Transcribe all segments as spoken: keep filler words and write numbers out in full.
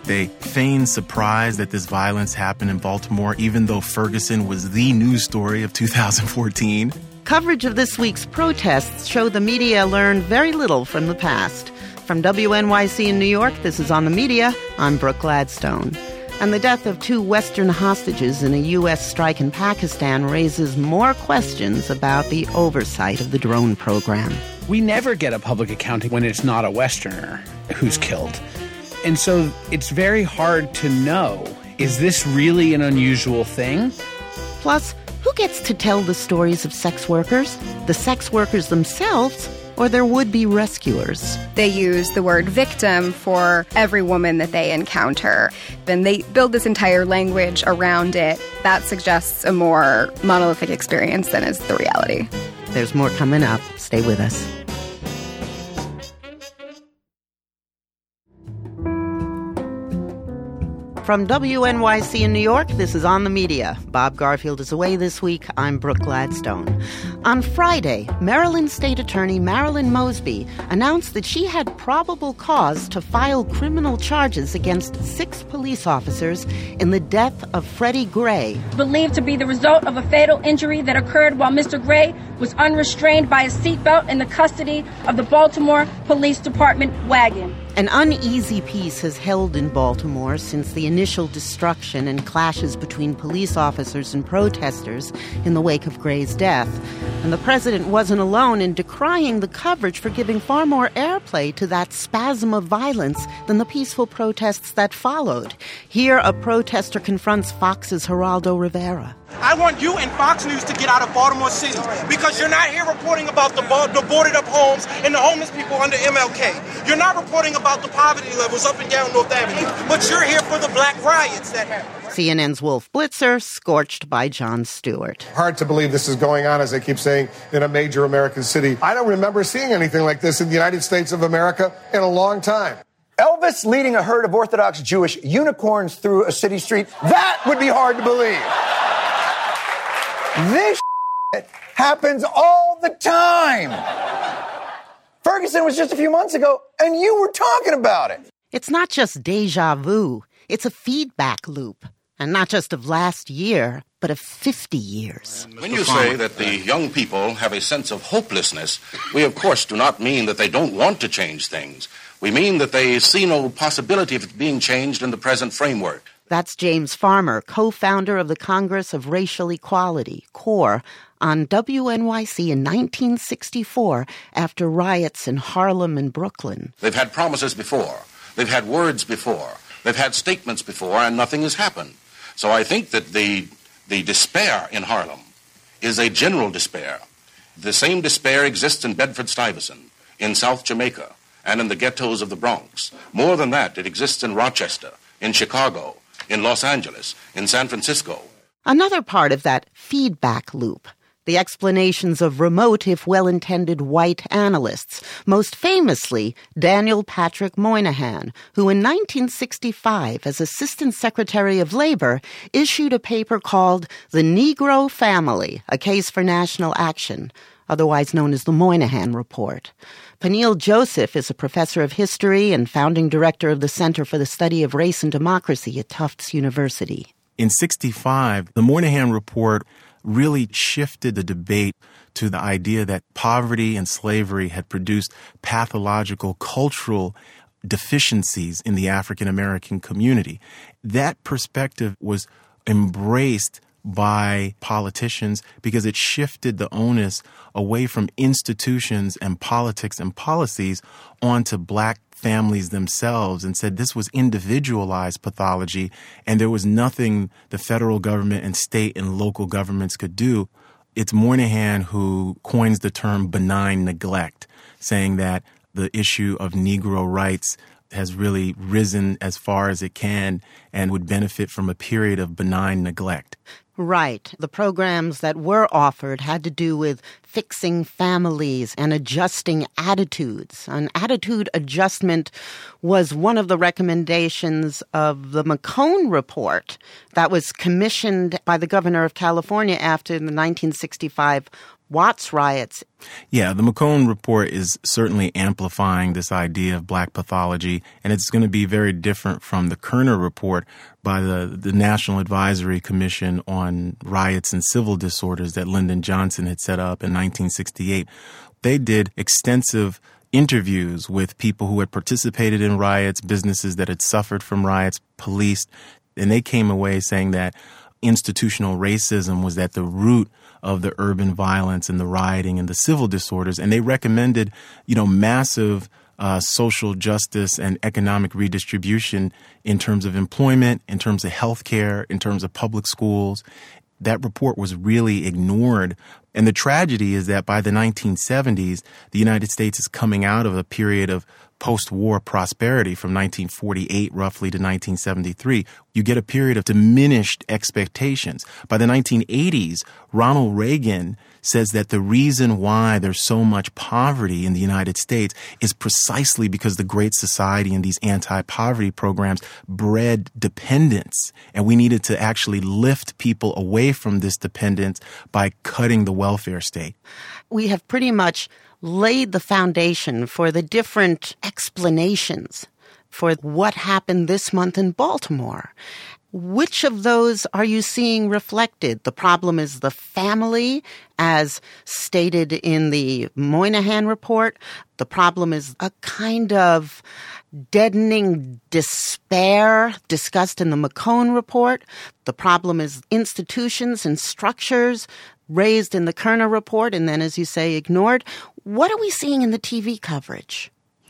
They feigned surprise that this violence happened in Baltimore, even though Ferguson was the news story of two thousand fourteen. Coverage of this week's protests show the media learned very little from the past. From W N Y C in New York, this is On the Media. I'm Brooke Gladstone. And the death of two Western hostages in a U S strike in Pakistan raises more questions about the oversight of the drone program. We never get a public accounting when it's not a Westerner who's killed. And so it's very hard to know, is this really an unusual thing? Plus, who gets to tell the stories of sex workers? The sex workers themselves, or their would-be rescuers? They use the word victim for every woman that they encounter. And they build this entire language around it that suggests a more monolithic experience than is the reality. There's more coming up. Stay with us. From W N Y C in New York, this is On the Media. Bob Garfield is away this week. I'm Brooke Gladstone. On Friday, Maryland State Attorney Marilyn Mosby announced that she had probable cause to file criminal charges against six police officers in the death of Freddie Gray. Believed to be the result of a fatal injury that occurred while Mister Gray was unrestrained by a seatbelt in the custody of the Baltimore Police Department wagon. An uneasy peace has held in Baltimore since the initial destruction and clashes between police officers and protesters in the wake of Gray's death. And the president wasn't alone in decrying the coverage for giving far more airplay to that spasm of violence than the peaceful protests that followed. Here, a protester confronts Fox's Geraldo Rivera. I want you and Fox News to get out of Baltimore City because you're not here reporting about the, the boarded-up homes and the homeless people under M L K. You're not reporting about the poverty levels up and down North Avenue, but you're here for the black riots that happened. C N N's Wolf Blitzer, scorched by Jon Stewart. Hard to believe this is going on, as they keep saying, in a major American city. I don't remember seeing anything like this in the United States of America in a long time. Elvis leading a herd of Orthodox Jewish unicorns through a city street. That would be hard to believe. This happens all the time. Ferguson was just a few months ago, and you were talking about it. It's not just deja vu. It's a feedback loop. And not just of last year, but of fifty years. When you say that the young people have a sense of hopelessness, we of course do not mean that they don't want to change things. We mean that they see no possibility of it being changed in the present framework. That's James Farmer, co-founder of the Congress of Racial Equality, CORE, on W N Y C in nineteen sixty-four after riots in Harlem and Brooklyn. They've had promises before. They've had words before. They've had statements before, and nothing has happened. So I think that the the despair in Harlem is a general despair. The same despair exists in Bedford-Stuyvesant, in South Jamaica, and in the ghettos of the Bronx. More than that, it exists in Rochester, in Chicago, in Los Angeles, in San Francisco. Another part of that feedback loop, the explanations of remote, if well-intended, white analysts, most famously Daniel Patrick Moynihan, who in nineteen sixty-five, as Assistant Secretary of Labor, issued a paper called The Negro Family, a Case for National Action, otherwise known as the Moynihan Report. Peniel Joseph is a professor of history and founding director of the Center for the Study of Race and Democracy at Tufts University. In sixty-five, the Moynihan Report really shifted the debate to the idea that poverty and slavery had produced pathological cultural deficiencies in the African American community. That perspective was embraced by politicians because it shifted the onus away from institutions and politics and policies onto black families themselves and said this was individualized pathology and there was nothing the federal government and state and local governments could do. It's Moynihan who coins the term benign neglect, saying that the issue of Negro rights has really risen as far as it can and would benefit from a period of benign neglect. Right. The programs that were offered had to do with fixing families and adjusting attitudes. An attitude adjustment was one of the recommendations of the McCone Report that was commissioned by the governor of California after the nineteen sixty-five Watts riots. Yeah, the McCone report is certainly amplifying this idea of black pathology, and it's going to be very different from the Kerner report by the, the National Advisory Commission on Riots and Civil Disorders that Lyndon Johnson had set up in nineteen sixty-eight. They did extensive interviews with people who had participated in riots, businesses that had suffered from riots, police, and they came away saying that institutional racism was at the root of the urban violence and the rioting and the civil disorders. And they recommended, you know, massive uh, social justice and economic redistribution in terms of employment, in terms of health care, in terms of public schools. That report was really ignored. And the tragedy is that by the nineteen seventies, the United States is coming out of a period of post-war prosperity from nineteen forty-eight roughly to nineteen seventy-three. You get a period of diminished expectations. By the nineteen eighties, Ronald Reagan says that the reason why there's so much poverty in the United States is precisely because the Great Society and these anti-poverty programs bred dependence. And we needed to actually lift people away from this dependence by cutting the welfare state. We have pretty much laid the foundation for the different explanations for what happened this month in Baltimore. Which of those are you seeing reflected? The problem is the family, as stated in the Moynihan report. The problem is a kind of deadening despair discussed in the McCone report. The problem is institutions and structures raised in the Kerner report and then, as you say, ignored. What are we seeing in the T V coverage?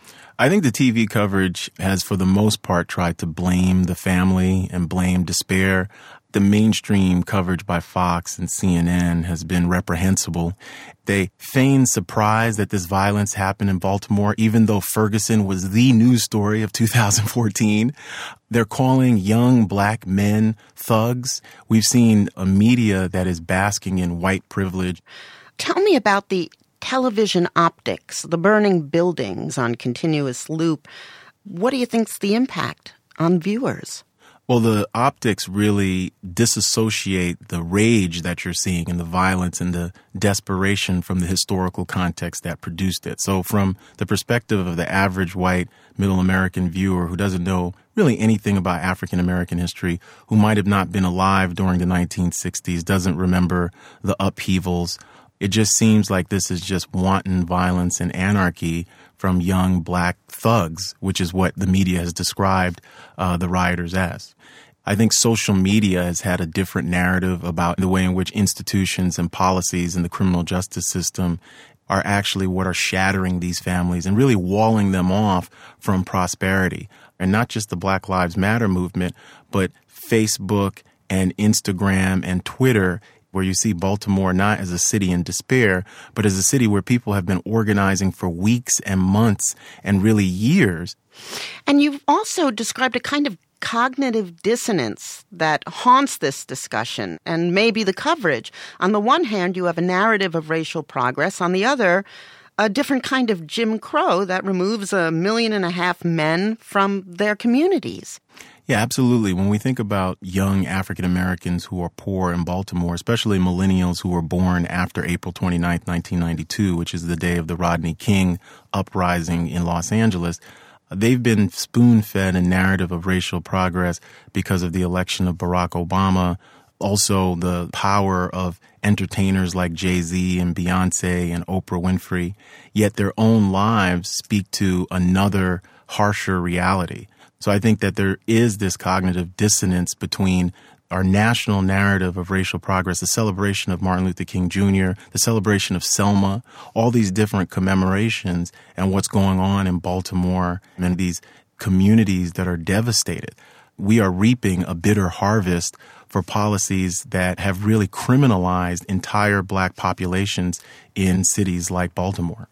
I think the T V coverage has, for the most part, tried to blame the family and blame despair. The mainstream coverage by Fox and C N N has been reprehensible. They feign surprise that this violence happened in Baltimore, even though Ferguson was the news story of two thousand fourteen. They're calling young black men thugs. We've seen a media that is basking in white privilege. Tell me about the television optics, the burning buildings on continuous loop. What do you think's the impact on viewers? Well, the optics really disassociate the rage that you're seeing and the violence and the desperation from the historical context that produced it. So from the perspective of the average white middle American viewer who doesn't know really anything about African American history, who might have not been alive during the nineteen sixties, doesn't remember the upheavals, it just seems like this is just wanton violence and anarchy from young black thugs, which is what the media has described uh, the rioters as. I think social media has had a different narrative about the way in which institutions and policies in the criminal justice system are actually what are shattering these families and really walling them off from prosperity. And not just the Black Lives Matter movement, but Facebook and Instagram and Twitter, where you see Baltimore not as a city in despair, but as a city where people have been organizing for weeks and months and really years. And you've also described a kind of cognitive dissonance that haunts this discussion and maybe the coverage. On the one hand, you have a narrative of racial progress. On the other, a different kind of Jim Crow that removes a million and a half men from their communities. Yeah, absolutely. When we think about young African Americans who are poor in Baltimore, especially millennials who were born after April twenty-ninth, nineteen ninety-two, which is the day of the Rodney King uprising in Los Angeles, they've been spoon-fed a narrative of racial progress because of the election of Barack Obama, also the power of entertainers like Jay-Z and Beyonce and Oprah Winfrey, yet their own lives speak to another harsher reality. So I think that there is this cognitive dissonance between our national narrative of racial progress, the celebration of Martin Luther King Junior, the celebration of Selma, all these different commemorations, and what's going on in Baltimore and these communities that are devastated. We are reaping a bitter harvest for policies that have really criminalized entire black populations in cities like Baltimore.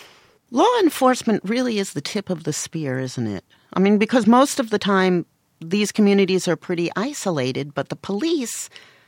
Law enforcement really is the tip of the spear, isn't it? I mean, because most of the time these communities are pretty isolated, but the police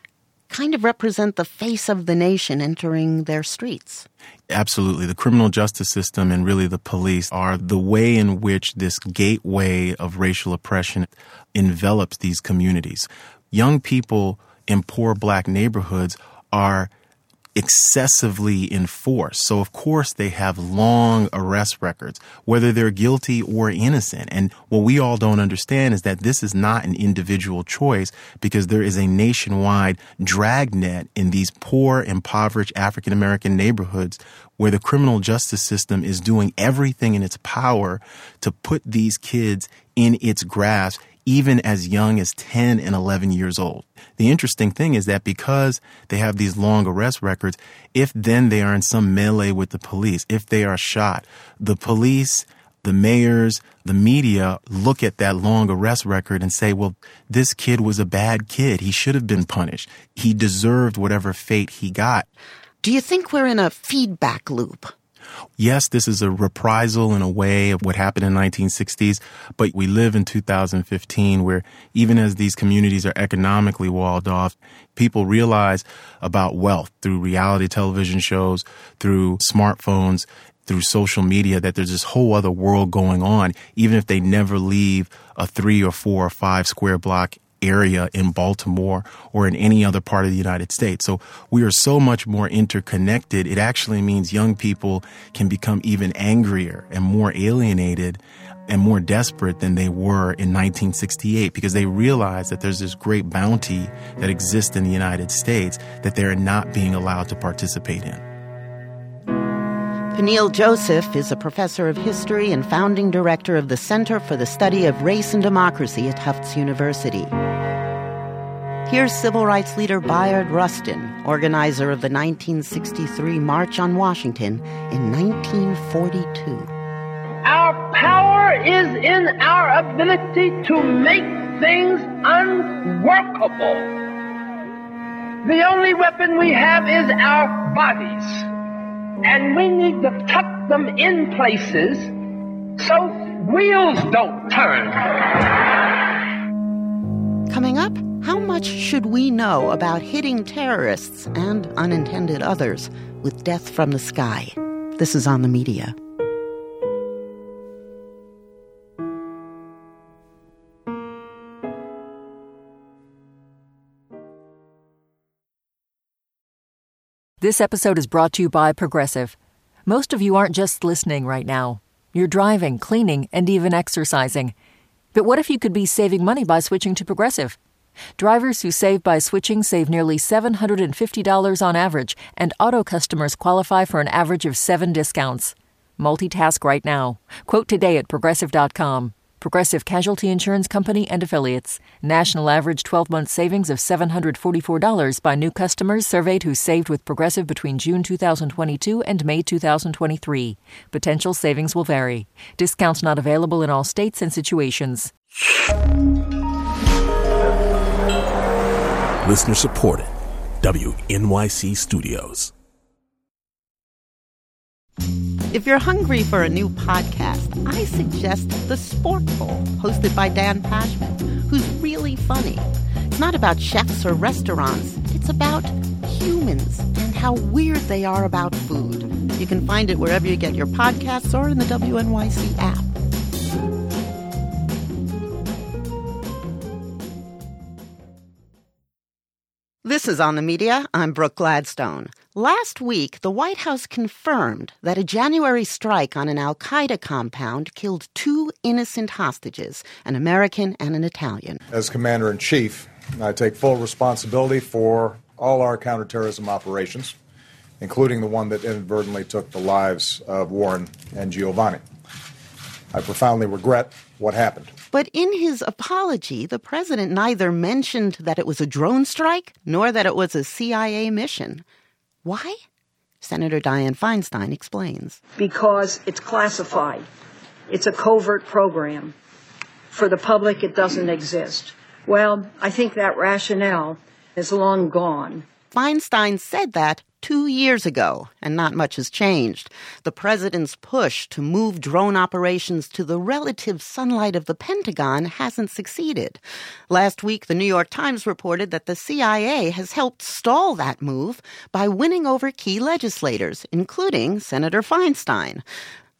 kind of represent the face of the nation entering their streets. Absolutely. The criminal justice system and really the police are the way in which this gateway of racial oppression envelops these communities. Young people in poor black neighborhoods are excessively enforced. So, of course, they have long arrest records, whether they're guilty or innocent. And what we all don't understand is that this is not an individual choice, because there is a nationwide dragnet in these poor, impoverished African-American neighborhoods where the criminal justice system is doing everything in its power to put these kids in its grasp, even as young as ten and eleven years old. The interesting thing is that because they have these long arrest records, if then they are in some melee with the police, if they are shot, the police, the mayors, the media look at that long arrest record and say, well, this kid was a bad kid. He should have been punished. He deserved whatever fate he got. Do you think we're in a feedback loop? Yes, this is a reprisal in a way of what happened in the nineteen sixties, but we live in two thousand fifteen where even as these communities are economically walled off, people realize about wealth through reality television shows, through smartphones, through social media, that there's this whole other world going on, even if they never leave a three or four or five square block area in Baltimore or in any other part of the United States. So we are so much more interconnected. It actually means young people can become even angrier and more alienated and more desperate than they were in nineteen sixty-eight, because they realize that there's this great bounty that exists in the United States that they're not being allowed to participate in. Peniel Joseph is a professor of history and founding director of the Center for the Study of Race and Democracy at Tufts University. Here's civil rights leader Bayard Rustin, organizer of the nineteen sixty-three March on Washington in nineteen forty-two. Our power is in our ability to make things unworkable. The only weapon we have is our bodies. And we need to tuck them in places so wheels don't turn. Coming up, how much should we know about hitting terrorists and unintended others with death from the sky? This is On the Media. This episode is brought to you by Progressive. Most of you aren't just listening right now. You're driving, cleaning, and even exercising. But what if you could be saving money by switching to Progressive? Drivers who save by switching save nearly seven hundred fifty dollars on average, and auto customers qualify for an average of seven discounts. Multitask right now. Quote today at Progressive dot com. Progressive Casualty Insurance Company and Affiliates. National average twelve-month savings of seven hundred forty-four dollars by new customers surveyed who saved with Progressive between June two thousand twenty-two and May two thousand twenty-three. Potential savings will vary. Discounts not available in all states and situations. Listener supported. W N Y C Studios. If you're hungry for a new podcast, I suggest The Sporkful, hosted by Dan Pashman, who's really funny. It's not about chefs or restaurants. It's about humans and how weird they are about food. You can find it wherever you get your podcasts or in the W N Y C app. This is On the Media. I'm Brooke Gladstone. Last week, the White House confirmed that a January strike on an al-Qaeda compound killed two innocent hostages, an American and an Italian. As Commander-in-Chief, I take full responsibility for all our counterterrorism operations, including the one that inadvertently took the lives of Warren and Giovanni. I profoundly regret what happened. But in his apology, the president neither mentioned that it was a drone strike nor that it was a C I A mission. Why? Senator Dianne Feinstein explains. Because it's classified. It's a covert program. For the public, it doesn't exist. Well, I think that rationale is long gone. Feinstein said that two years ago, and not much has changed. The president's push to move drone operations to the relative sunlight of the Pentagon hasn't succeeded. Last week, the New York Times reported that the C I A has helped stall that move by winning over key legislators, including Senator Feinstein. The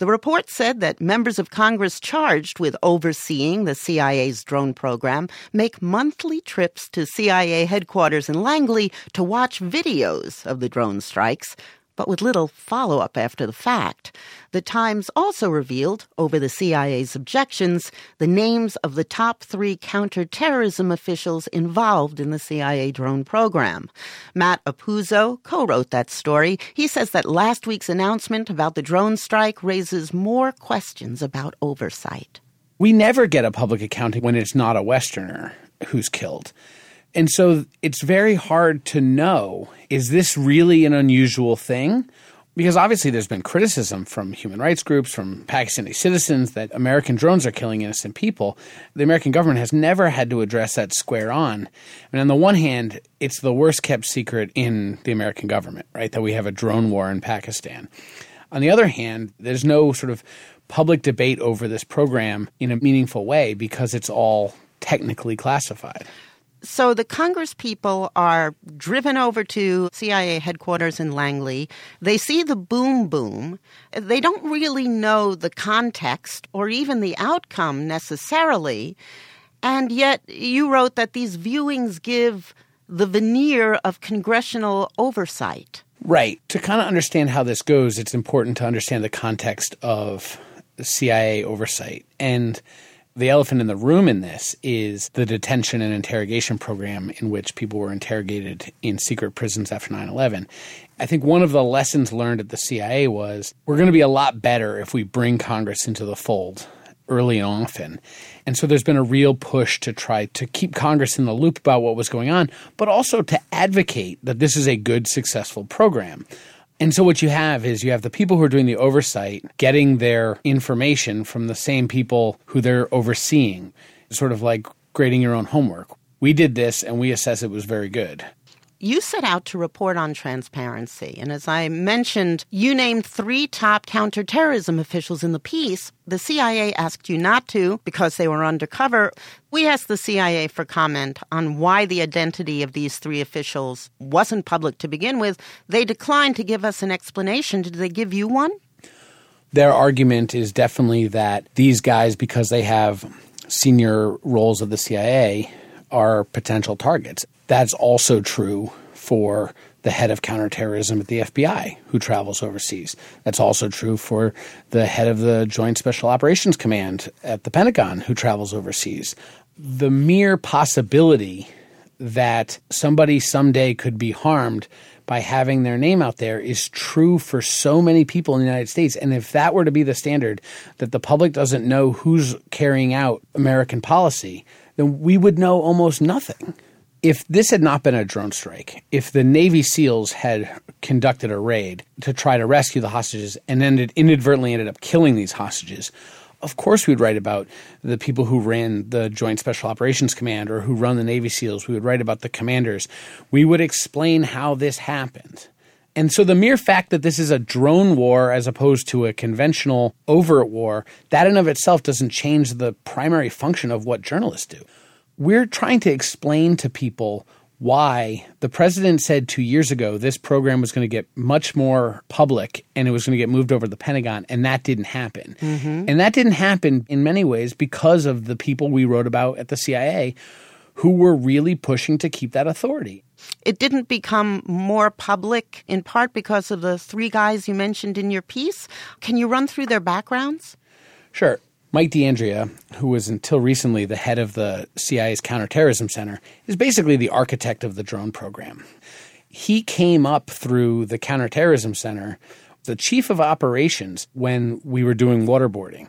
The report said that members of Congress charged with overseeing the C I A's drone program make monthly trips to C I A headquarters in Langley to watch videos of the drone strikes, but with little follow-up after the fact. The Times also revealed, over the C I A's objections, the names of the top three counterterrorism officials involved in the C I A drone program. Matt Apuzzo co-wrote that story. He says that last week's announcement about the drone strike raises more questions about oversight. We never get a public accounting when it's not a Westerner who's killed. And so it's very hard to know, is this really an unusual thing? Because obviously there's been criticism from human rights groups, from Pakistani citizens, that American drones are killing innocent people. The American government has never had to address that square on. And on the one hand, it's the worst kept secret in the American government, right, that we have a drone war in Pakistan. On the other hand, there's no sort of public debate over this program in a meaningful way because it's all technically classified. So the Congress people are driven over to C I A headquarters in Langley. They see the boom boom. They don't really know the context or even the outcome necessarily. And yet you wrote that these viewings give the veneer of congressional oversight. Right. To kind of understand how this goes, it's important to understand the context of C I A oversight. And the elephant in the room in this is the detention and interrogation program in which people were interrogated in secret prisons after nine eleven. I think one of the lessons learned at the C I A was we're going to be a lot better if we bring Congress into the fold early and often. And so there's been a real push to try to keep Congress in the loop about what was going on, but also to advocate that this is a good, successful program. And so what you have is you have the people who are doing the oversight getting their information from the same people who they're overseeing, sort of like grading your own homework. We did this and we assess it was very good. You set out to report on transparency. And as I mentioned, you named three top counterterrorism officials in the piece. The C I A asked you not to because they were undercover. We asked the C I A for comment on why the identity of these three officials wasn't public to begin with. They declined to give us an explanation. Did they give you one? Their argument is definitely that these guys, because they have senior roles of the C I A, are potential targets. That's also true for the head of counterterrorism at the F B I who travels overseas. That's also true for the head of the Joint Special Operations Command at the Pentagon who travels overseas. The mere possibility that somebody someday could be harmed by having their name out there is true for so many people in the United States. And if that were to be the standard, that the public doesn't know who's carrying out American policy, then we would know almost nothing. If this had not been a drone strike, if the Navy SEALs had conducted a raid to try to rescue the hostages and then it inadvertently ended up killing these hostages, of course we'd write about the people who ran the Joint Special Operations Command or who run the Navy SEALs. We would write about the commanders. We would explain how this happened. And so the mere fact that this is a drone war as opposed to a conventional overt war, that in of itself doesn't change the primary function of what journalists do. We're trying to explain to people why the president said two years ago this program was going to get much more public and it was going to get moved over to the Pentagon, and that didn't happen. Mm-hmm. And that didn't happen in many ways because of the people we wrote about at the C I A who were really pushing to keep that authority. It didn't become more public in part because of the three guys you mentioned in your piece. Can you run through their backgrounds? Sure. Mike D'Andrea, who was until recently the head of the C I A's Counterterrorism Center, is basically the architect of the drone program. He came up through the Counterterrorism Center, the chief of operations, when we were doing waterboarding.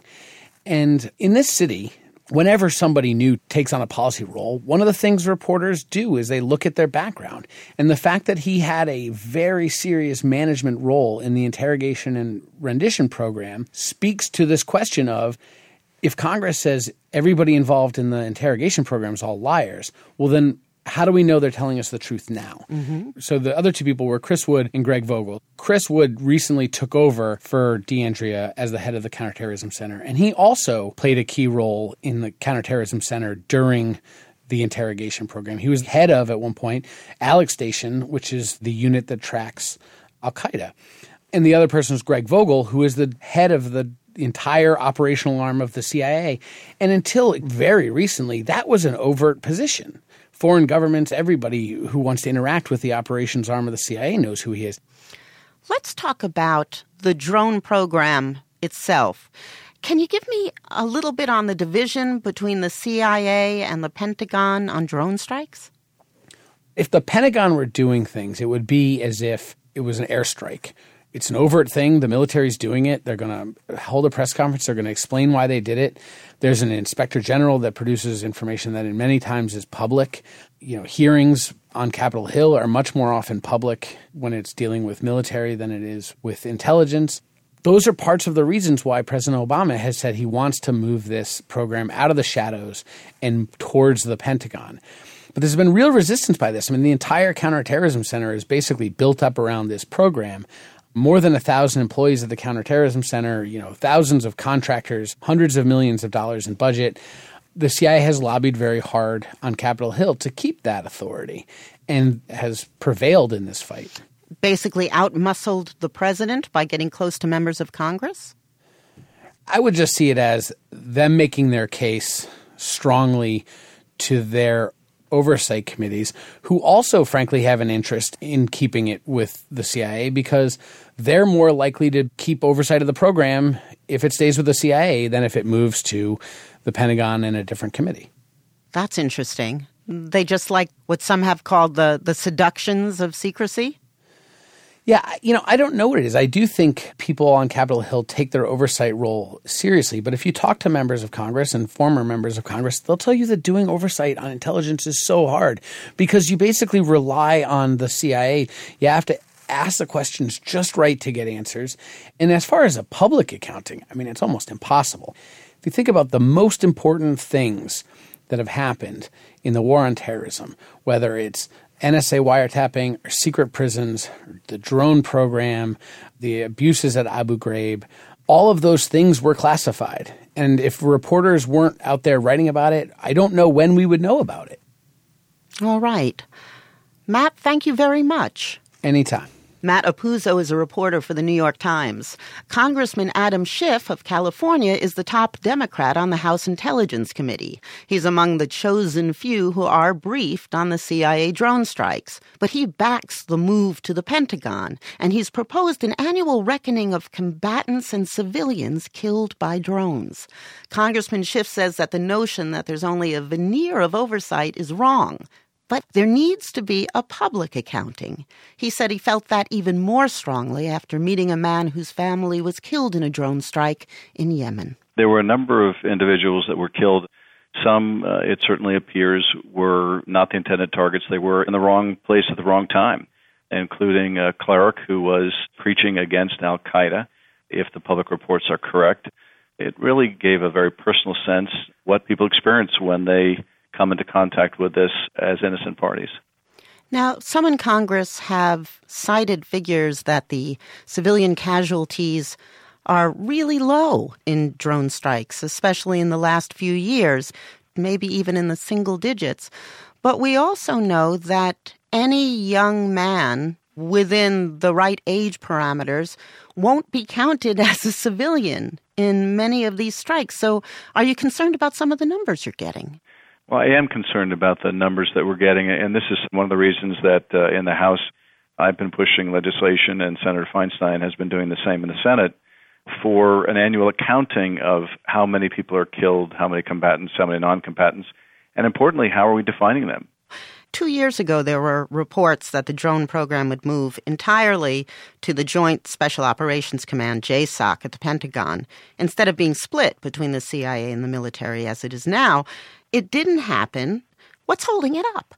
And in this city, whenever somebody new takes on a policy role, one of the things reporters do is they look at their background. And the fact that he had a very serious management role in the interrogation and rendition program speaks to this question of, if Congress says everybody involved in the interrogation program is all liars, well, then how do we know they're telling us the truth now? Mm-hmm. So the other two people were Chris Wood and Greg Vogel. Chris Wood recently took over for D'Andrea as the head of the Counterterrorism Center, and he also played a key role in the Counterterrorism Center during the interrogation program. He was head of, at one point, Alex Station, which is the unit that tracks al-Qaeda. And the other person is Greg Vogel, who is the head of the the entire operational arm of the C I A. And until very recently, that was an overt position. Foreign governments, everybody who wants to interact with the operations arm of the C I A knows who he is. Let's talk about the drone program itself. Can you give me a little bit on the division between the C I A and the Pentagon on drone strikes? If the Pentagon were doing things, it would be as if it was an airstrike. It's an overt thing. The military's doing it. They're going to hold a press conference. They're going to explain why they did it. There's an inspector general that produces information that in many times is public. You know, hearings on Capitol Hill are much more often public when it's dealing with military than it is with intelligence. Those are parts of the reasons why President Obama has said he wants to move this program out of the shadows and towards the Pentagon. But there's been real resistance by this. I mean, the entire Counterterrorism Center is basically built up around this program. More than a thousand employees at the Counterterrorism Center, you know, thousands of contractors, hundreds of millions of dollars in budget. The C I A has lobbied very hard on Capitol Hill to keep that authority and has prevailed in this fight. Basically outmuscled the president by getting close to members of Congress? I would just see it as them making their case strongly to their oversight committees, who also, frankly, have an interest in keeping it with the C I A because they're more likely to keep oversight of the program if it stays with the C I A than if it moves to the Pentagon and a different committee. That's interesting. They just like what some have called the, the seductions of secrecy? Yeah, you know, I don't know what it is. I do think people on Capitol Hill take their oversight role seriously. But if you talk to members of Congress and former members of Congress, they'll tell you that doing oversight on intelligence is so hard because you basically rely on the C I A. You have to ask the questions just right to get answers. And as far as a public accounting, I mean, it's almost impossible. If you think about the most important things that have happened in the war on terrorism, whether it's N S A wiretapping, or secret prisons, or the drone program, the abuses at Abu Ghraib, all of those things were classified. And if reporters weren't out there writing about it, I don't know when we would know about it. All right. Matt, thank you very much. Anytime. Matt Apuzzo is a reporter for the New York Times. Congressman Adam Schiff of California is the top Democrat on the House Intelligence Committee. He's among the chosen few who are briefed on the C I A drone strikes. But he backs the move to the Pentagon, and he's proposed an annual reckoning of combatants and civilians killed by drones. Congressman Schiff says that the notion that there's only a veneer of oversight is wrong. But there needs to be a public accounting. He said he felt that even more strongly after meeting a man whose family was killed in a drone strike in Yemen. There were a number of individuals that were killed. Some, uh, it certainly appears, were not the intended targets. They were in the wrong place at the wrong time, including a cleric who was preaching against al-Qaeda, if the public reports are correct. It really gave a very personal sense what people experience when they come into contact with this as innocent parties. Now, some in Congress have cited figures that the civilian casualties are really low in drone strikes, especially in the last few years, maybe even in the single digits. But we also know that any young man within the right age parameters won't be counted as a civilian in many of these strikes. So are you concerned about some of the numbers you're getting? Well, I am concerned about the numbers that we're getting, and this is one of the reasons that uh, in the House I've been pushing legislation, and Senator Feinstein has been doing the same in the Senate, for an annual accounting of how many people are killed, how many combatants, how many non-combatants, and importantly, how are we defining them? Two years ago, there were reports that the drone program would move entirely to the Joint Special Operations Command, J SOC, at the Pentagon, instead of being split between the C I A and the military as it is now. It didn't happen. What's holding it up?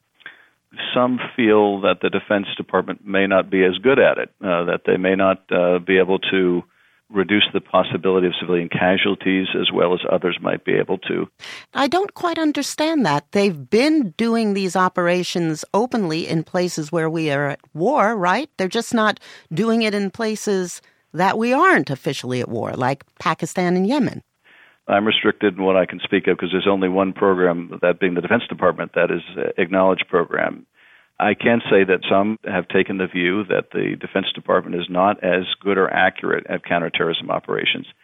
Some feel that the Defense Department may not be as good at it, uh, that they may not uh, be able to reduce the possibility of civilian casualties as well as others might be able to. I don't quite understand that. They've been doing these operations openly in places where we are at war, right? They're just not doing it in places that we aren't officially at war, like Pakistan and Yemen. I'm restricted in what I can speak of because there's only one program, that being the Defense Department, that is an acknowledged program. I can say that some have taken the view that the Defense Department is not as good or accurate at counterterrorism operations.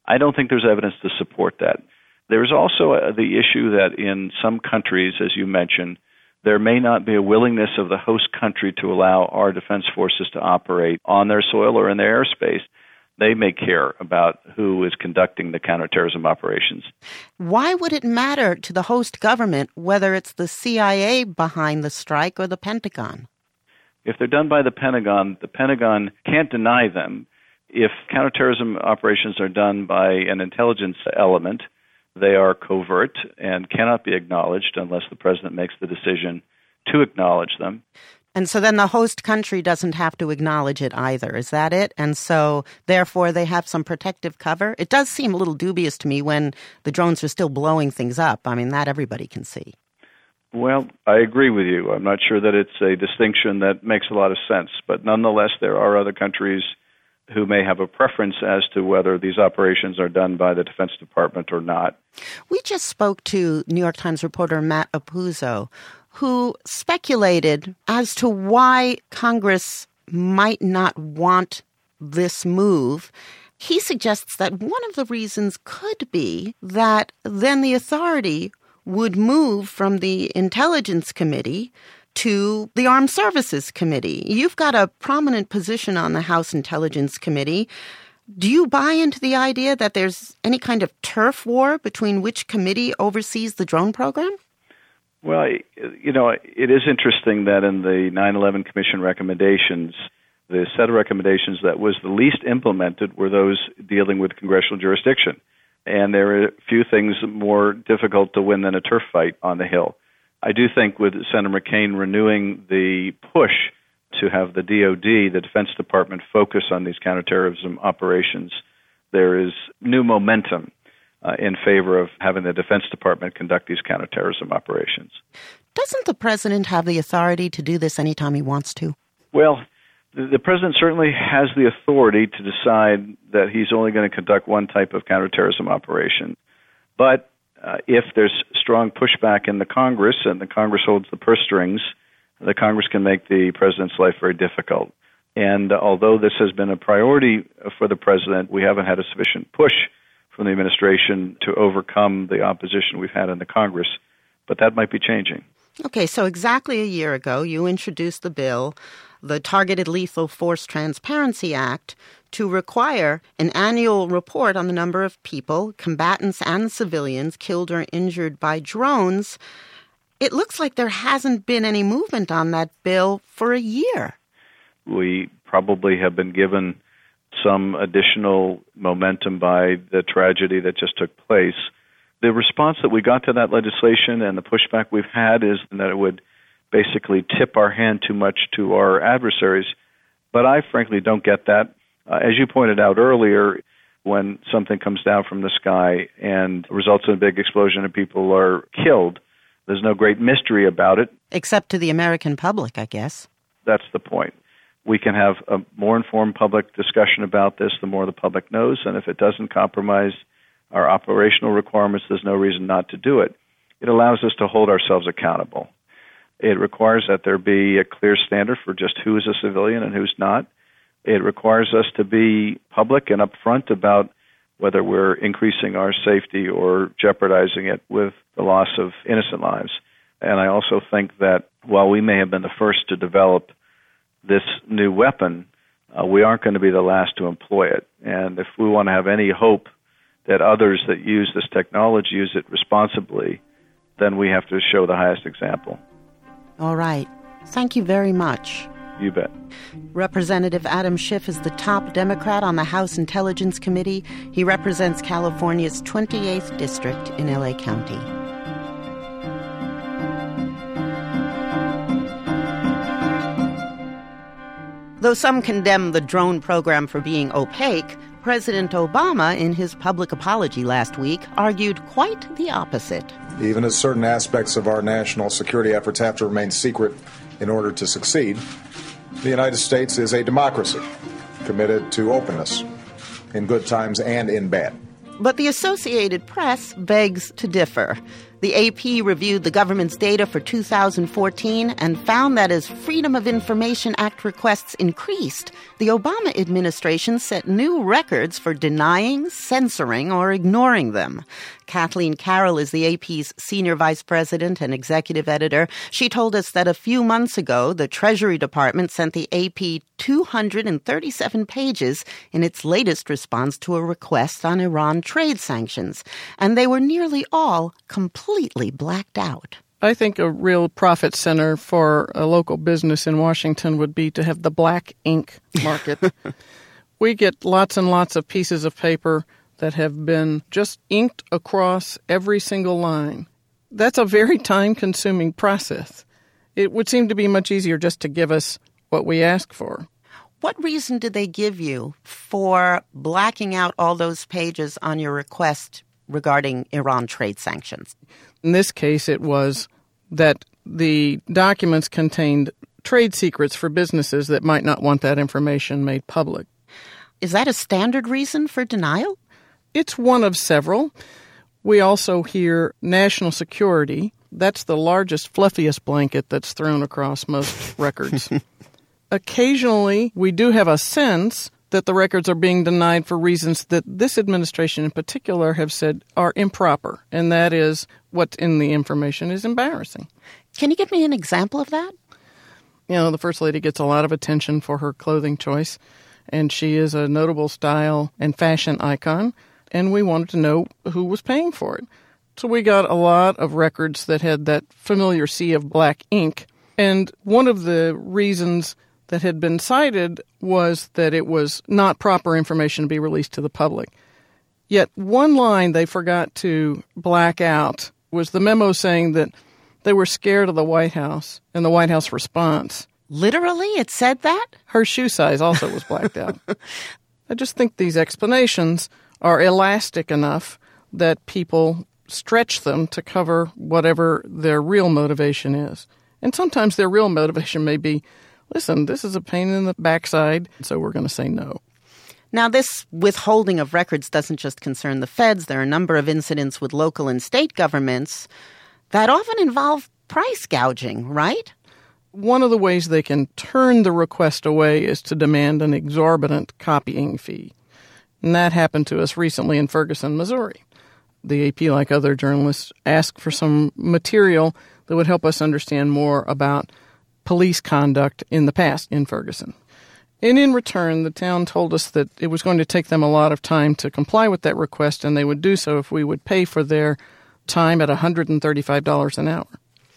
I don't think there's evidence to support that. There's also uh, the issue that in some countries, as you mentioned, there may not be a willingness of the host country to allow our defense forces to operate on their soil or in their airspace. They may care about who is conducting the counterterrorism operations. Why would it matter to the host government whether it's the C I A behind the strike or the Pentagon? If they're done by the Pentagon, the Pentagon can't deny them. If counterterrorism operations are done by an intelligence element, they are covert and cannot be acknowledged unless the president makes the decision to acknowledge them. And so then the host country doesn't have to acknowledge it either. Is that it? And so therefore they have some protective cover? It does seem a little dubious to me when the drones are still blowing things up. I mean, that everybody can see. Well, I agree with you. I'm not sure that it's a distinction that makes a lot of sense. But nonetheless, there are other countries who may have a preference as to whether these operations are done by the Defense Department or not. We just spoke to New York Times reporter Matt Apuzzo, who speculated as to why Congress might not want this move. He suggests that one of the reasons could be that then the authority would move from the Intelligence Committee to the Armed Services Committee. You've got a prominent position on the House Intelligence Committee. Do you buy into the idea that there's any kind of turf war between which committee oversees the drone program? Well, you know, it is interesting that in the nine eleven Commission recommendations, the set of recommendations that was the least implemented were those dealing with congressional jurisdiction. And there are a few things more difficult to win than a turf fight on the Hill. I do think with Senator McCain renewing the push to have the D O D, the Defense Department, focus on these counterterrorism operations, there is new momentum uh, in favor of having the Defense Department conduct these counterterrorism operations. Doesn't the president have the authority to do this anytime he wants to? Well, the, the president certainly has the authority to decide that he's only going to conduct one type of counterterrorism operation. But Uh, if there's strong pushback in the Congress and the Congress holds the purse strings, the Congress can make the president's life very difficult. And uh, although this has been a priority for the president, we haven't had a sufficient push from the administration to overcome the opposition we've had in the Congress. But that might be changing. Okay, so exactly a year ago, you introduced the bill, the Targeted Lethal Force Transparency Act, to require an annual report on the number of people, combatants and civilians, killed or injured by drones. It looks like there hasn't been any movement on that bill for a year. We probably have been given some additional momentum by the tragedy that just took place. The response that we got to that legislation and the pushback we've had is that it would basically tip our hand too much to our adversaries. But I frankly don't get that. Uh, as you pointed out earlier, when something comes down from the sky and results in a big explosion and people are killed, there's no great mystery about it. Except to the American public, I guess. That's the point. We can have a more informed public discussion about this, the more the public knows, and if it doesn't compromise our operational requirements, there's no reason not to do it. It allows us to hold ourselves accountable. It requires that there be a clear standard for just who is a civilian and who's not. It requires us to be public and upfront about whether we're increasing our safety or jeopardizing it with the loss of innocent lives. And I also think that while we may have been the first to develop this new weapon, uh, we aren't going to be the last to employ it. And if we want to have any hope that others that use this technology use it responsibly, then we have to show the highest example. All right. Thank you very much. You bet. Representative Adam Schiff is the top Democrat on the House Intelligence Committee. He represents California's twenty-eighth District in L A County. Though some condemn the drone program for being opaque, President Obama, in his public apology last week, argued quite the opposite. Even as certain aspects of our national security efforts have to remain secret in order to succeed, the United States is a democracy committed to openness in good times and in bad. But the Associated Press begs to differ. The A P reviewed the government's data for two thousand fourteen and found that as Freedom of Information Act requests increased, the Obama administration set new records for denying, censoring, or ignoring them. Kathleen Carroll is the A P's senior vice president and executive editor. She told us that a few months ago, the Treasury Department sent the A P two hundred thirty-seven pages in its latest response to a request on Iran trade sanctions, and they were nearly all completely blacked out. I think a real profit center for a local business in Washington would be to have the black ink market. We get lots and lots of pieces of paper that have been just inked across every single line. That's a very time-consuming process. It would seem to be much easier just to give us what we ask for. What reason did they give you for blacking out all those pages on your request regarding Iran trade sanctions? In this case, it was that the documents contained trade secrets for businesses that might not want that information made public. Is that a standard reason for denial? It's one of several. We also hear national security. That's the largest, fluffiest blanket that's thrown across most records. Occasionally, we do have a sense that the records are being denied for reasons that this administration in particular have said are improper, and that is what's in the information is embarrassing. Can you give me an example of that? You know, the First Lady gets a lot of attention for her clothing choice, and she is a notable style and fashion icon, and we wanted to know who was paying for it. So we got a lot of records that had that familiar sea of black ink, and one of the reasons that had been cited was that it was not proper information to be released to the public. Yet one line they forgot to black out was the memo saying that they were scared of the White House and the White House response. Literally? It said that? Her shoe size also was blacked out. I just think these explanations are elastic enough that people stretch them to cover whatever their real motivation is. And sometimes their real motivation may be, listen, this is a pain in the backside, so we're going to say no. Now, this withholding of records doesn't just concern the feds. There are a number of incidents with local and state governments that often involve price gouging, right? One of the ways they can turn the request away is to demand an exorbitant copying fee. And that happened to us recently in Ferguson, Missouri. The A P, like other journalists, asked for some material that would help us understand more about police conduct in the past in Ferguson. And in return, the town told us that it was going to take them a lot of time to comply with that request, and they would do so if we would pay for their time at one hundred thirty-five dollars an hour.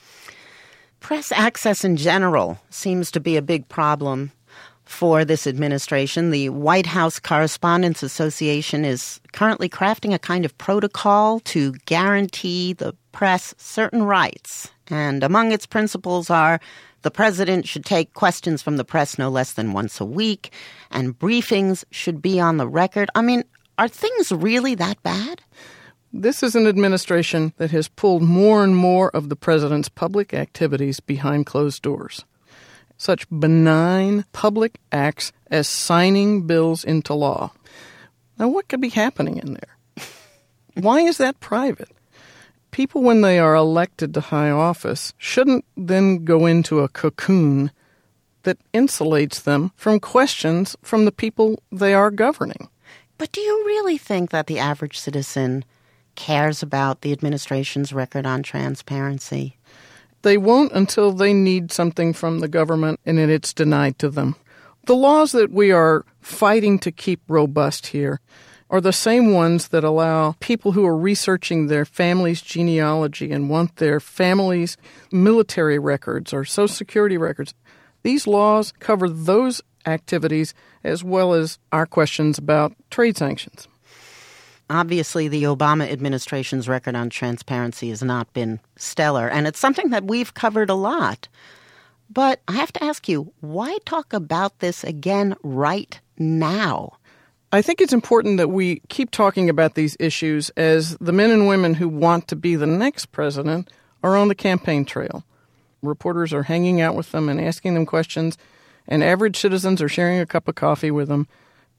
Press access in general seems to be a big problem for this administration. The White House Correspondents Association is currently crafting a kind of protocol to guarantee the press certain rights. And among its principles are the president should take questions from the press no less than once a week, and briefings should be on the record. I mean, are things really that bad? This is an administration that has pulled more and more of the president's public activities behind closed doors. Such benign public acts as signing bills into law. Now, what could be happening in there? Why is that private? People, when they are elected to high office, shouldn't then go into a cocoon that insulates them from questions from the people they are governing. But do you really think that the average citizen cares about the administration's record on transparency? They won't until they need something from the government and it's denied to them. The laws that we are fighting to keep robust here are the same ones that allow people who are researching their family's genealogy and want their family's military records or Social Security records. These laws cover those activities as well as our questions about trade sanctions. Obviously, the Obama administration's record on transparency has not been stellar, and it's something that we've covered a lot. But I have to ask you, why talk about this again right now? I think it's important that we keep talking about these issues as the men and women who want to be the next president are on the campaign trail. Reporters are hanging out with them and asking them questions, and average citizens are sharing a cup of coffee with them.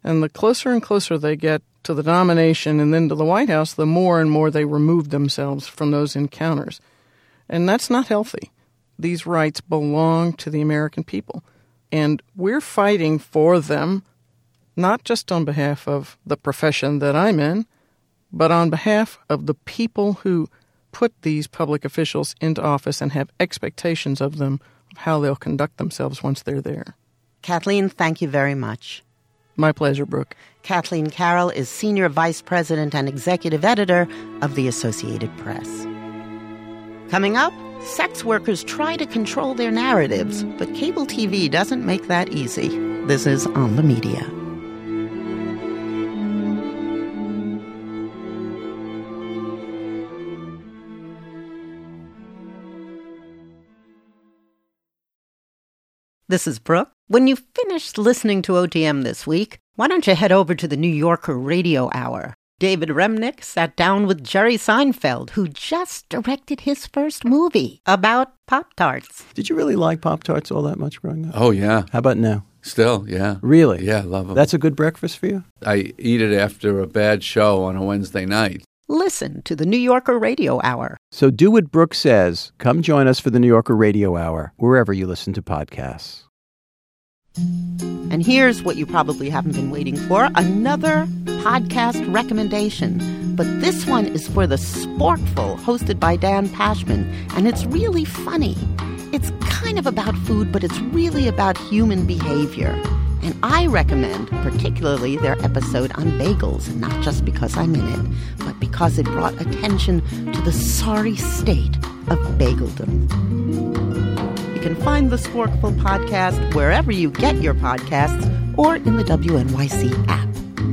And the closer and closer they get to the nomination and then to the White House, the more and more they remove themselves from those encounters. And that's not healthy. These rights belong to the American people. And we're fighting for them, not just on behalf of the profession that I'm in, but on behalf of the people who put these public officials into office and have expectations of them of how they'll conduct themselves once they're there. Kathleen, thank you very much. My pleasure, Brooke. Kathleen Carroll is Senior Vice President and Executive Editor of the Associated Press. Coming up, sex workers try to control their narratives, but cable T V doesn't make that easy. This is On the Media. This is Brooke. When you finished listening to O T M this week, why don't you head over to the New Yorker Radio Hour? David Remnick sat down with Jerry Seinfeld, who just directed his first movie about Pop-Tarts. Did you really like Pop-Tarts all that much growing up? Oh, yeah. How about now? Still, yeah. Really? Yeah, I love them. That's a good breakfast for you? I eat it after a bad show on a Wednesday night. Listen to the New Yorker Radio Hour. So do what Brooke says. Come join us for the New Yorker Radio Hour, wherever you listen to podcasts. And here's what you probably haven't been waiting for, another podcast recommendation. But this one is for The Sporkful, hosted by Dan Pashman, and it's really funny. It's kind of about food, but it's really about human behavior. And I recommend particularly their episode on bagels, not just because I'm in it, but because it brought attention to the sorry state of bageldom. You can find the Sporkful podcast wherever you get your podcasts or in the W N Y C app.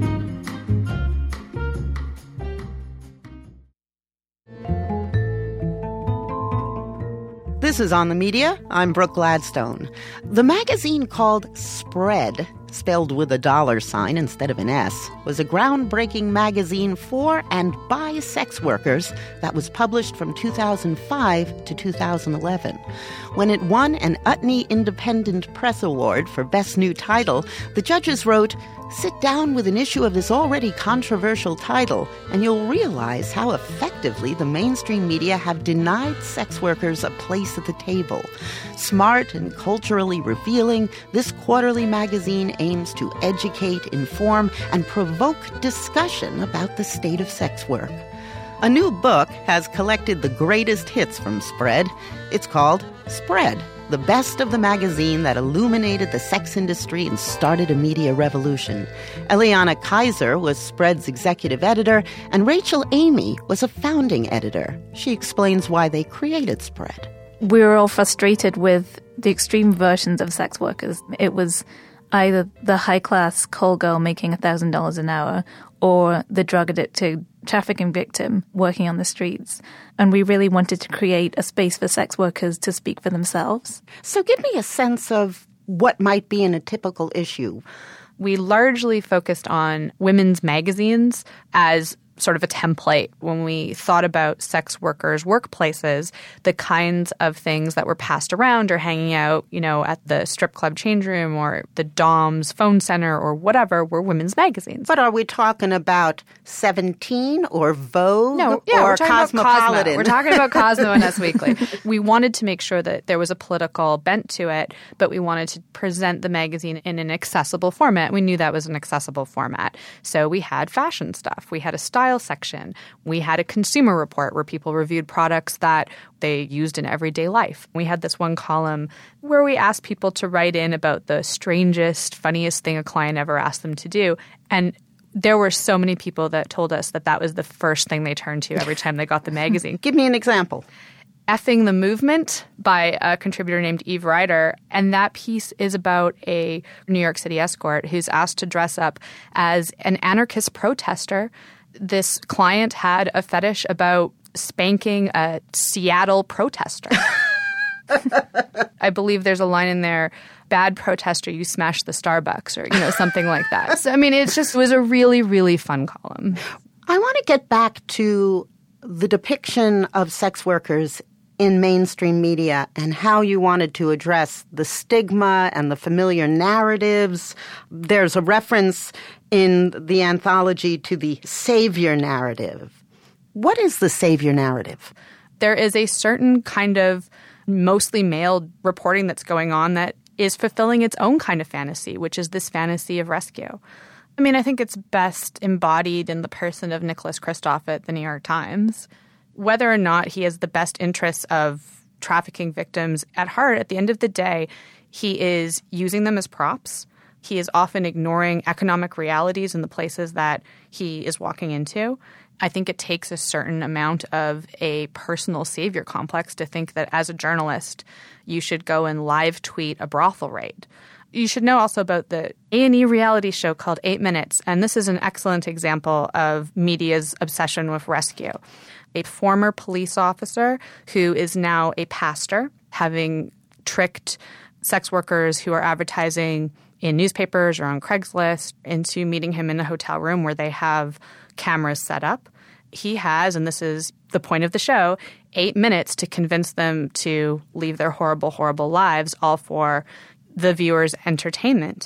This is On the Media. I'm Brooke Gladstone. The magazine called Spread, spelled with a dollar sign instead of an S, was a groundbreaking magazine for and by sex workers that was published from two thousand five to two thousand eleven. When it won an Utne Independent Press Award for Best New Title, the judges wrote, "Sit down with an issue of this already controversial title, and you'll realize how effectively the mainstream media have denied sex workers a place at the table." Smart and culturally revealing, this quarterly magazine aims to educate, inform, and provoke discussion about the state of sex work. A new book has collected the greatest hits from Spread. It's called Spread, the best of the magazine that illuminated the sex industry and started a media revolution. Eliana Kaiser was Spread's executive editor, and Rachel Amy was a founding editor. She explains why they created Spread. We were all frustrated with the extreme versions of sex workers. It was either the high-class call girl making one thousand dollars an hour or the drug-addicted trafficking victim working on the streets. And we really wanted to create a space for sex workers to speak for themselves. So give me a sense of what might be in a typical issue. We largely focused on women's magazines as sort of a template when we thought about sex workers' workplaces, the kinds of things that were passed around or hanging out, you know, at the strip club change room or the Dom's phone center or whatever were women's magazines. But are we talking about Seventeen or Vogue no, yeah, or we're talking Cosmopolitan? About Cosmo. We're talking about Cosmo and Us Weekly. We wanted to make sure that there was a political bent to it, but we wanted to present the magazine in an accessible format. We knew that was an accessible format. So we had fashion stuff. We had a style section. We had a consumer report where people reviewed products that they used in everyday life. We had this one column where we asked people to write in about the strangest, funniest thing a client ever asked them to do. And there were so many people that told us that that was the first thing they turned to every time they got the magazine. Give me an example. Effing the Movement by a contributor named Eve Ryder. And that piece is about a New York City escort who's asked to dress up as an anarchist protester. This client had a fetish about spanking a Seattle protester. I believe there's a line in there, bad protester, you smash the Starbucks, or, you know, something like that. So, I mean, it's just, it was a really, really fun column. I want to get back to the depiction of sex workers in mainstream media and how you wanted to address the stigma and the familiar narratives. There's a reference in the anthology to the savior narrative. What is the savior narrative? There is a certain kind of mostly male reporting that's going on that is fulfilling its own kind of fantasy, which is this fantasy of rescue. I mean, I think it's best embodied in the person of Nicholas Kristof at the New York Times. Whether or not he has the best interests of trafficking victims at heart, at the end of the day, he is using them as props. He is often ignoring economic realities in the places that he is walking into. I think it takes a certain amount of a personal savior complex to think that as a journalist, you should go and live tweet a brothel raid. You should know also about the A and E reality show called Eight Minutes, and this is an excellent example of media's obsession with rescue. A former police officer who is now a pastor, having tricked sex workers who are advertising in newspapers or on Craigslist into meeting him in a hotel room where they have cameras set up. He has, and this is the point of the show, eight minutes to convince them to leave their horrible, horrible lives, all for the viewer's entertainment.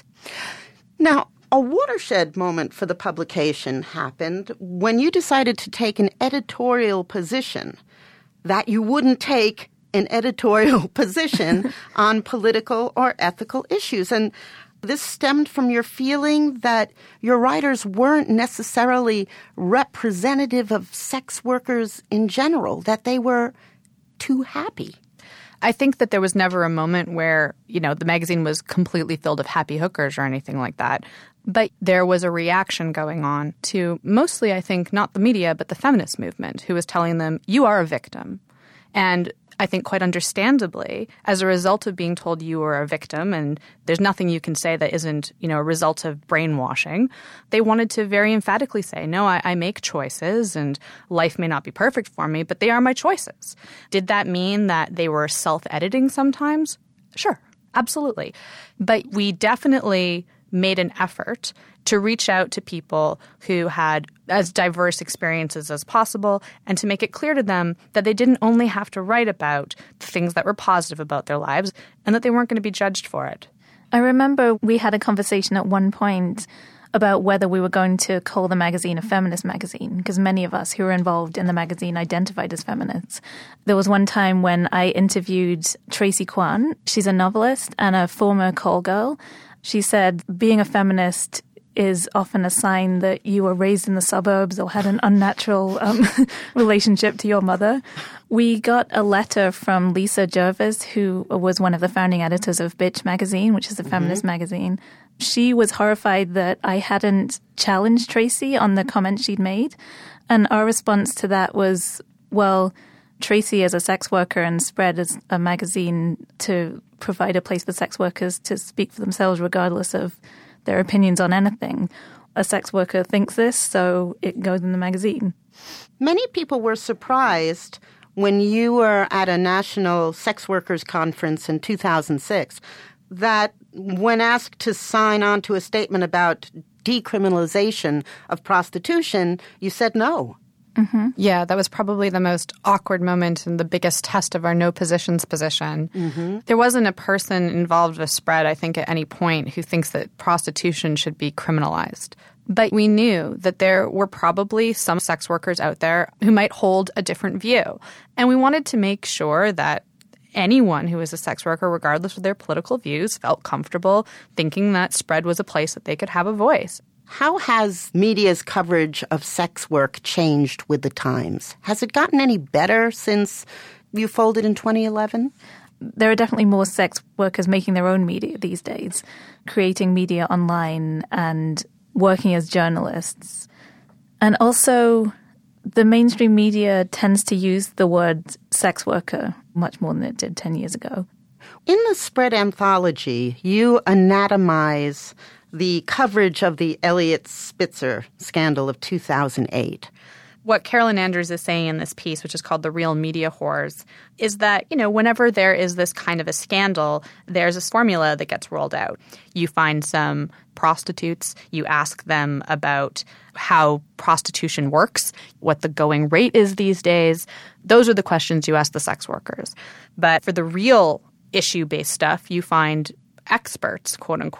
Now, a watershed moment for the publication happened when you decided to take an editorial position that you wouldn't take an editorial position on political or ethical issues. And this stemmed from your feeling that your writers weren't necessarily representative of sex workers in general, that they were too happy. I think that there was never a moment where, you know, the magazine was completely filled of happy hookers or anything like that. But there was a reaction going on to mostly, I think, not the media, but the feminist movement, who was telling them, you are a victim. And I think quite understandably, as a result of being told you are a victim and there's nothing you can say that isn't, you know, a result of brainwashing, they wanted to very emphatically say, no, I, I make choices and life may not be perfect for me, but they are my choices. Did that mean that they were self-editing sometimes? Sure, absolutely. But we definitely made an effort to reach out to people who had as diverse experiences as possible and to make it clear to them that they didn't only have to write about the things that were positive about their lives and that they weren't going to be judged for it. I remember we had a conversation at one point about whether we were going to call the magazine a feminist magazine, because many of us who were involved in the magazine identified as feminists. There was one time when I interviewed Tracy Kwan. She's a novelist and a former call girl. She said being a feminist is often a sign that you were raised in the suburbs or had an unnatural um, relationship to your mother. We got a letter from Lisa Jervis, who was one of the founding editors of Bitch magazine, which is a feminist mm-hmm. magazine. She was horrified that I hadn't challenged Tracy on the comments she'd made. And our response to that was, well, Tracy is a sex worker and Spread is a magazine to provide a place for sex workers to speak for themselves regardless of their opinions on anything. A sex worker thinks this, so it goes in the magazine. Many people were surprised when you were at a national sex workers conference in two thousand six that when asked to sign on to a statement about decriminalization of prostitution, you said no. Mm-hmm. Yeah, that was probably the most awkward moment and the biggest test of our no positions position. Mm-hmm. There wasn't a person involved with Spread, I think, at any point who thinks that prostitution should be criminalized. But we knew that there were probably some sex workers out there who might hold a different view. And we wanted to make sure that anyone who was a sex worker, regardless of their political views, felt comfortable thinking that Spread was a place that they could have a voice. How has media's coverage of sex work changed with the times? Has it gotten any better since you folded in twenty eleven? There are definitely more sex workers making their own media these days, creating media online and working as journalists. And also, the mainstream media tends to use the word sex worker much more than it did ten years ago. In the Spread anthology, you anatomize the coverage of the Elliot Spitzer scandal of two thousand eight. What Carolyn Anders is saying in this piece, which is called The Real Media Whores, is that, you know, whenever there is this kind of a scandal, there's a formula that gets rolled out. You find some prostitutes, you ask them about how prostitution works, what the going rate is these days. Those are the questions you ask the sex workers. But for the real issue-based stuff, you find experts, quote unquote,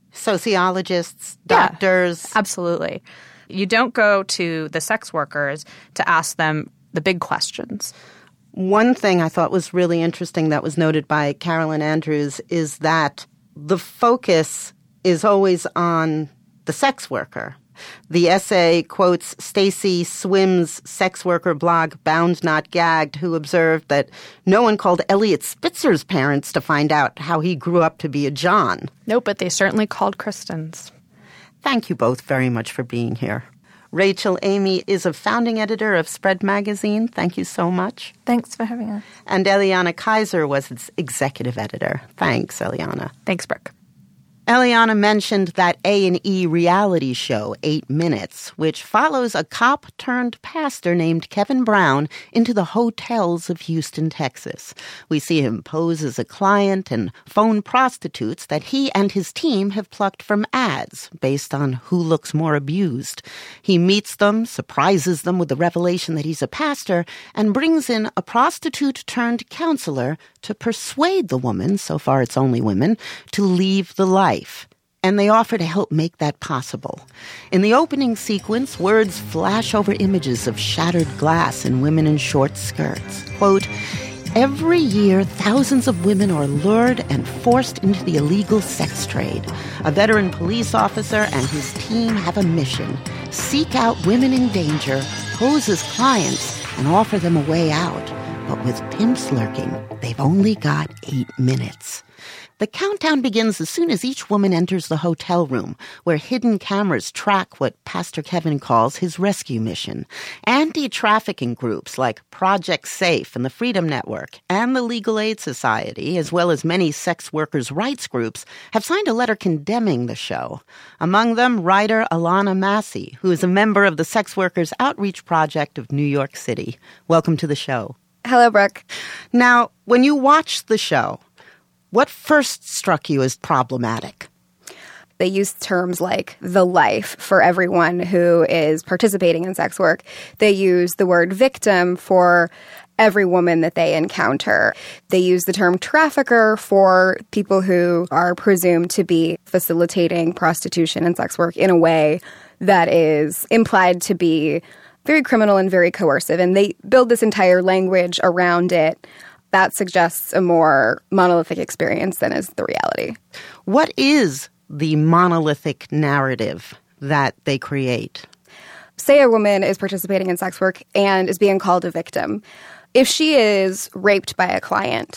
Sociologists, doctors. Yeah, absolutely. You don't go to the sex workers to ask them the big questions. One thing I thought was really interesting that was noted by Carolyn Andrews is that the focus is always on the sex worker. The essay quotes Stacy Swim's sex worker blog Bound Not Gagged, who observed that no one called Elliot Spitzer's parents to find out how he grew up to be a John. Nope, but they certainly called Kristen's. Thank you both very much for being here. Rachel Amy is a founding editor of Spread Magazine. Thank you so much. Thanks for having us. And Eliana Kaiser was its executive editor. Thanks, Eliana. Thanks, Brooke. Eliana mentioned that A and E reality show, Eight Minutes, which follows a cop-turned-pastor named Kevin Brown into the hotels of Houston, Texas. We see him pose as a client and phone prostitutes that he and his team have plucked from ads based on who looks more abused. He meets them, surprises them with the revelation that he's a pastor, and brings in a prostitute-turned-counselor to persuade the woman, so far it's only women, to leave the life. And they offer to help make that possible. In the opening sequence, words flash over images of shattered glass and women in short skirts. Quote, every year, thousands of women are lured and forced into the illegal sex trade. A veteran police officer and his team have a mission. Seek out women in danger, pose as clients, and offer them a way out. But with pimps lurking, they've only got eight minutes. The countdown begins as soon as each woman enters the hotel room, where hidden cameras track what Pastor Kevin calls his rescue mission. Anti-trafficking groups like Project Safe and the Freedom Network and the Legal Aid Society, as well as many sex workers' rights groups, have signed a letter condemning the show. Among them, writer Alana Massey, who is a member of the Sex Workers Outreach Project of New York City. Welcome to the show. Hello, Brooke. Now, when you watched the show, what first struck you as problematic? They use terms like the life for everyone who is participating in sex work. They use the word victim for every woman that they encounter. They use the term trafficker for people who are presumed to be facilitating prostitution and sex work in a way that is implied to be very criminal and very coercive. And they build this entire language around it that suggests a more monolithic experience than is the reality. What is the monolithic narrative that they create? Say a woman is participating in sex work and is being called a victim. If she is raped by a client,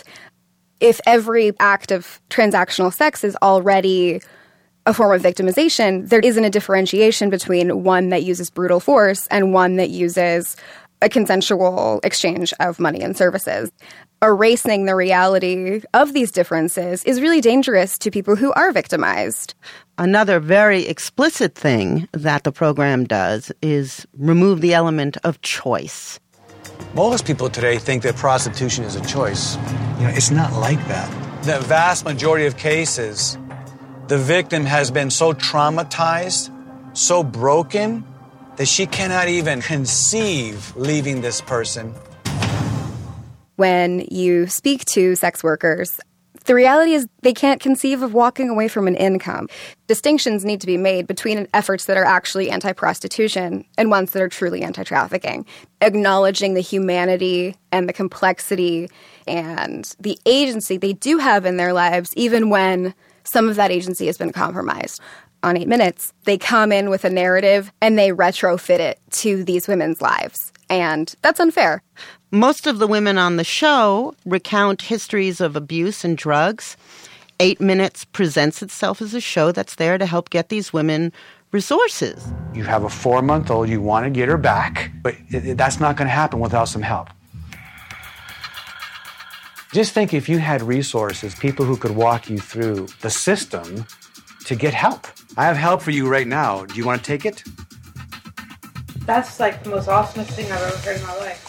if every act of transactional sex is already a form of victimization, there isn't a differentiation between one that uses brutal force and one that uses a consensual exchange of money and services. Erasing the reality of these differences is really dangerous to people who are victimized. Another very explicit thing that the program does is remove the element of choice. Most people today think that prostitution is a choice. You know, it's not like that. The vast majority of cases, the victim has been so traumatized, so broken, that she cannot even conceive leaving this person. When you speak to sex workers, the reality is they can't conceive of walking away from an income. Distinctions need to be made between efforts that are actually anti-prostitution and ones that are truly anti-trafficking, acknowledging the humanity and the complexity and the agency they do have in their lives, even when some of that agency has been compromised. On Eight Minutes, they come in with a narrative and they retrofit it to these women's lives. And that's unfair. Most of the women on the show recount histories of abuse and drugs. Eight Minutes presents itself as a show that's there to help get these women resources. You have a four-month-old, you want to get her back, but it, it, that's not going to happen without some help. Just think if you had resources, people who could walk you through the system to get help. I have help for you right now. Do you want to take it? That's like the most awesomest thing I've ever heard in my life.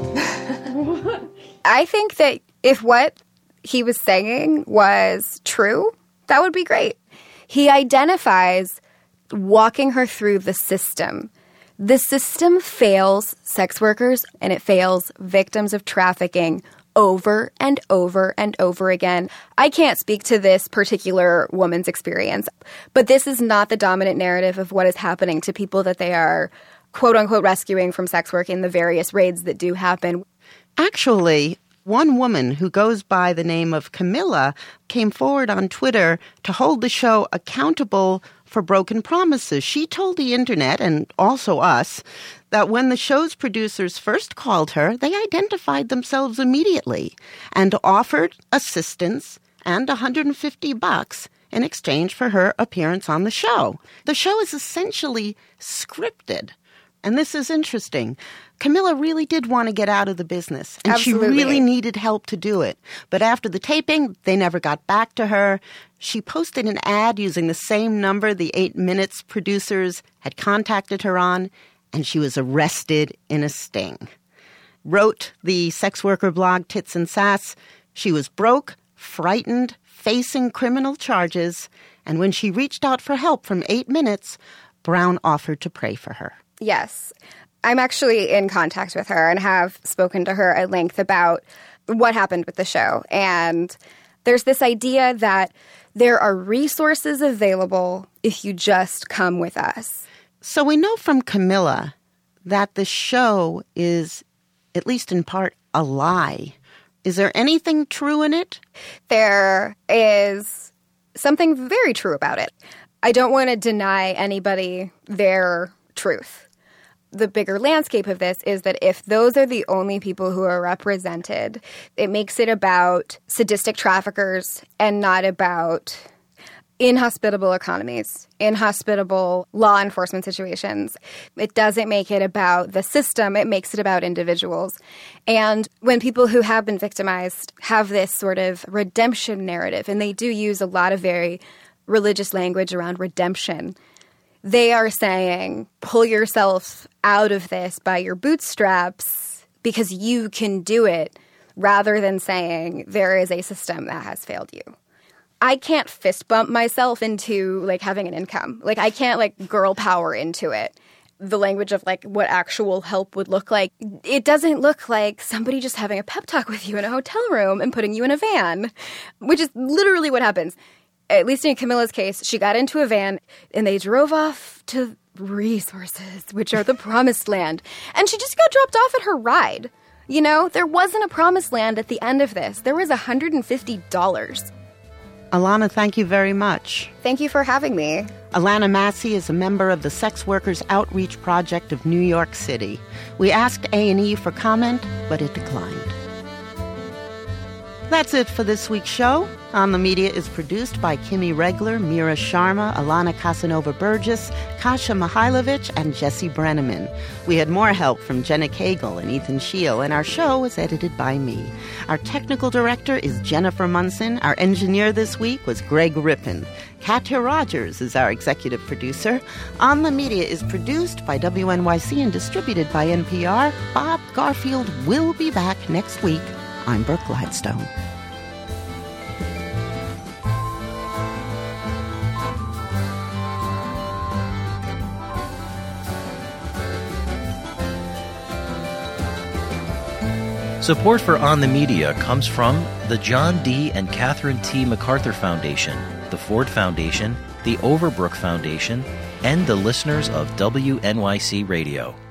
I think that if what he was saying was true, that would be great. He identifies walking her through the system. The system fails sex workers and it fails victims of trafficking over and over and over again. I can't speak to this particular woman's experience, but this is not the dominant narrative of what is happening to people that they are quote-unquote rescuing from sex work in the various raids that do happen. Actually, one woman who goes by the name of Camilla came forward on Twitter to hold the show accountable for broken promises. She told the internet, and also us, that when the show's producers first called her, they identified themselves immediately and offered assistance and one hundred fifty bucks in exchange for her appearance on the show. The show is essentially scripted. And this is interesting. Camilla really did want to get out of the business, and Absolutely. She really needed help to do it. But after the taping, they never got back to her. She posted an ad using the same number the Eight Minutes producers had contacted her on, and she was arrested in a sting. Wrote the sex worker blog Tits and Sass, she was broke, frightened, facing criminal charges, and when she reached out for help from Eight Minutes, Brown offered to pray for her. Yes. I'm actually in contact with her and have spoken to her at length about what happened with the show. And there's this idea that there are resources available if you just come with us. So we know from Camilla that the show is, at least in part, a lie. Is there anything true in it? There is something very true about it. I don't want to deny anybody their truth. The bigger landscape of this is that if those are the only people who are represented, it makes it about sadistic traffickers and not about inhospitable economies, inhospitable law enforcement situations. It doesn't make it about the system. It makes it about individuals. And when people who have been victimized have this sort of redemption narrative, and they do use a lot of very religious language around redemption, they are saying, pull yourself out of this by your bootstraps because you can do it, rather than saying there is a system that has failed you. I can't fist bump myself into, like, having an income. Like, I can't, like, girl power into it. The language of, like, what actual help would look like. It doesn't look like somebody just having a pep talk with you in a hotel room and putting you in a van, which is literally what happens. At least in Camilla's case, she got into a van and they drove off to resources, which are the promised land. And she just got dropped off at her ride. You know, there wasn't a promised land at the end of this. There was one hundred fifty dollars. Alana, thank you very much. Thank you for having me. Alana Massey is a member of the Sex Workers Outreach Project of New York City. We asked A and E for comment, but it declined. That's it for this week's show. On the Media is produced by Kimmy Regler, Mira Sharma, Alana Casanova-Burgess, Kasia Mihailovich, and Jesse Brenneman. We had more help from Jenna Cagle and Ethan Scheel, and our show was edited by me. Our technical director is Jennifer Munson. Our engineer this week was Greg Rippin. Katya Rogers is our executive producer. On the Media is produced by W N Y C and distributed by N P R. Bob Garfield will be back next week. I'm Brooke Gladstone. Support for On the Media comes from the John D. and Catherine T. MacArthur Foundation, the Ford Foundation, the Overbrook Foundation, and the listeners of W N Y C Radio.